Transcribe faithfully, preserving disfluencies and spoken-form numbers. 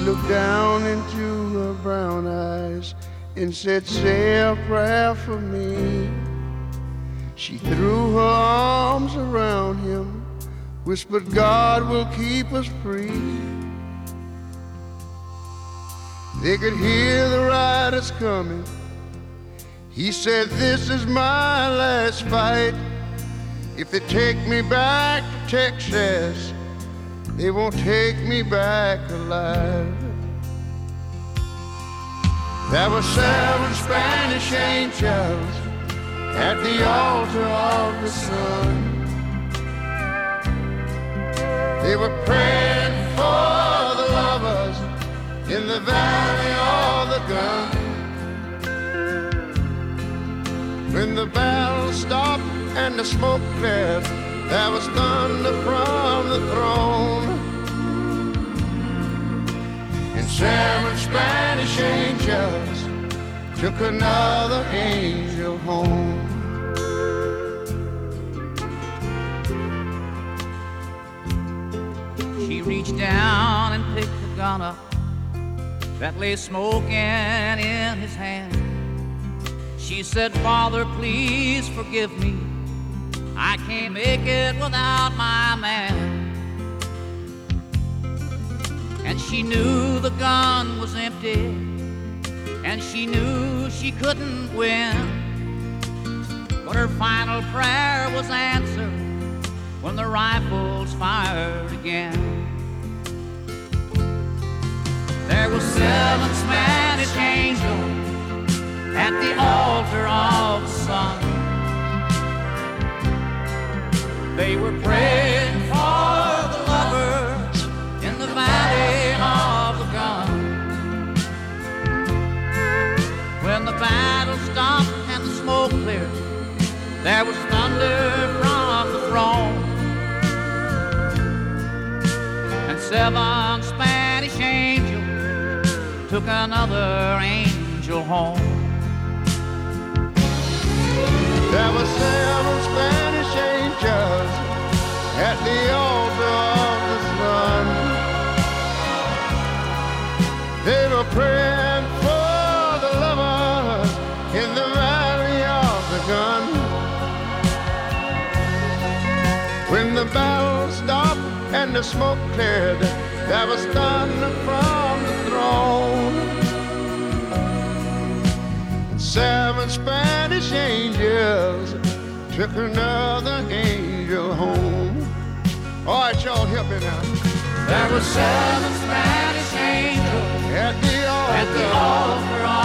looked down into her brown eyes and said, say a prayer for me. She threw her arms around him, whispered, God will keep us free. They could hear the riders coming. He said, this is my last fight. If they take me back to Texas, they won't take me back alive. There were seven Spanish angels at the altar of the sun. They were praying for the lovers in the valley of the gun. When the battle stopped and the smoke cleared, there was thunder from the throne. And seven Spanish angels took another angel home. She reached down and picked the gun up that lay smoking in his hand. She said, Father, please forgive me. I can't make it without my man. And she knew the gun was empty, and she knew she couldn't win. But her final prayer was answered when the rifles fired again. There were seven Spanish angels at the altar of the sun. They were praying for the lovers in the valley of the gun. When the battle stopped and the smoke cleared, there was thunder from the throne. And seven Spanish angels took another angel home. There were seven Spanish angels at the altar of the sun. They were praying for the lovers in the valley of the gun. When the battle stopped and the smoke cleared, there was thunder from the throne. Seven Spanish angels took another angel home. All right, y'all, help me now. There were seven Spanish angels at the altar, at the altar